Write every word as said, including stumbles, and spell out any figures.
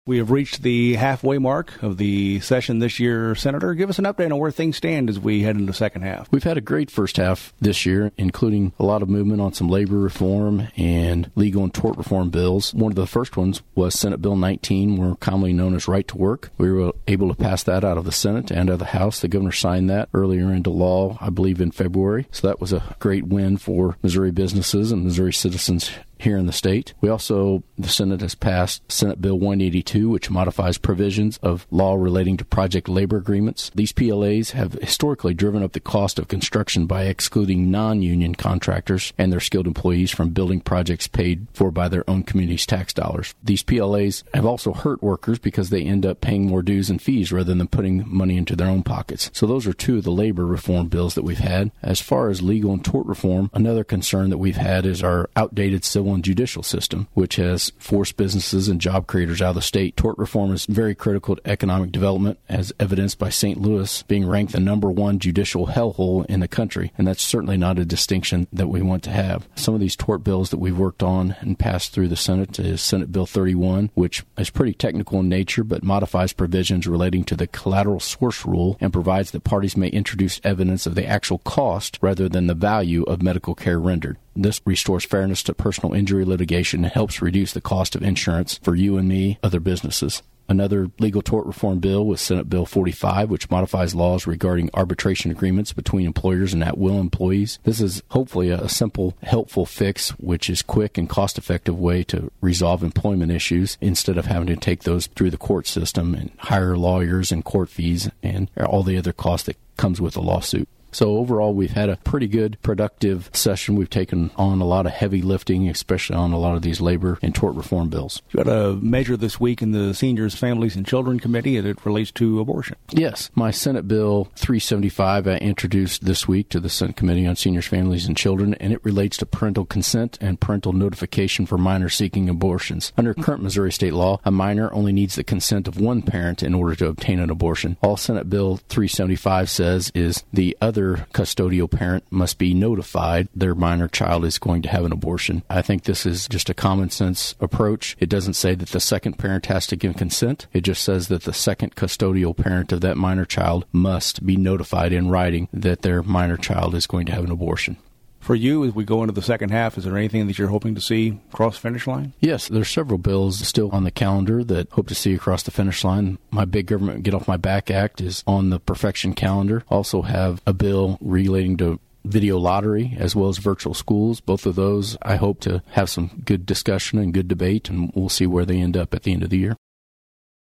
We have reached the halfway mark of the session this year. Senator, give us an update on where things stand as we head into the second half. We've had a great first half this year, including a lot of movement on some labor reform and legal and tort reform bills. One of the first ones was Senate Bill nineteen, more commonly known as Right to Work. We were able to pass that out of the Senate and out of the House. The governor signed that earlier into law, I believe, in February. So that was a great win for Missouri businesses and Missouri citizens here in the state. We also, the Senate has passed Senate Bill one eighty-two, which modifies provisions of law relating to project labor agreements. These P L As have historically driven up the cost of construction by excluding non-union contractors and their skilled employees from building projects paid for by their own community's tax dollars. These P L As have also hurt workers because they end up paying more dues and fees rather than putting money into their own pockets. So those are two of the labor reform bills that we've had. As far as legal and tort reform, another concern that we've had is our outdated civil and judicial system, which has forced businesses and job creators out of the state. Tort reform is very critical to economic development, as evidenced by Saint Louis being ranked the number one judicial hellhole in the country, and that's certainly not a distinction that we want to have. Some of these tort bills that we've worked on and passed through the Senate is Senate Bill thirty-one, which is pretty technical in nature but modifies provisions relating to the collateral source rule and provides that parties may introduce evidence of the actual cost rather than the value of medical care rendered. This restores fairness to personal injury litigation and helps reduce the cost of insurance for you and me, other businesses. Another legal tort reform bill was Senate Bill forty-five, which modifies laws regarding arbitration agreements between employers and at-will employees. This is hopefully a simple, helpful fix, which is quick and cost-effective way to resolve employment issues instead of having to take those through the court system and hire lawyers and court fees and all the other costs that comes with a lawsuit. So overall, we've had a pretty good, productive session. We've taken on a lot of heavy lifting, especially on a lot of these labor and tort reform bills. You got a measure this week in the Seniors, Families, and Children Committee that it relates to abortion. Yes. My Senate Bill three seventy-five I introduced this week to the Senate Committee on Seniors, Families, and Children, and it relates to parental consent and parental notification for minors seeking abortions. Under current Missouri state law, a minor only needs the consent of one parent in order to obtain an abortion. All Senate Bill three seventy-five says is the other custodial parent must be notified their minor child is going to have an abortion. I think this is just a common sense approach. It doesn't say that the second parent has to give consent. It just says that the second custodial parent of that minor child must be notified in writing that their minor child is going to have an abortion. For you, as we go into the second half, is there anything that you're hoping to see cross the finish line? Yes, there's several bills still on the calendar that hope to see across the finish line. My Big Government Get Off My Back Act is on the perfection calendar. Also have a bill relating to video lottery as well as virtual schools. Both of those, I hope to have some good discussion and good debate, and we'll see where they end up at the end of the year.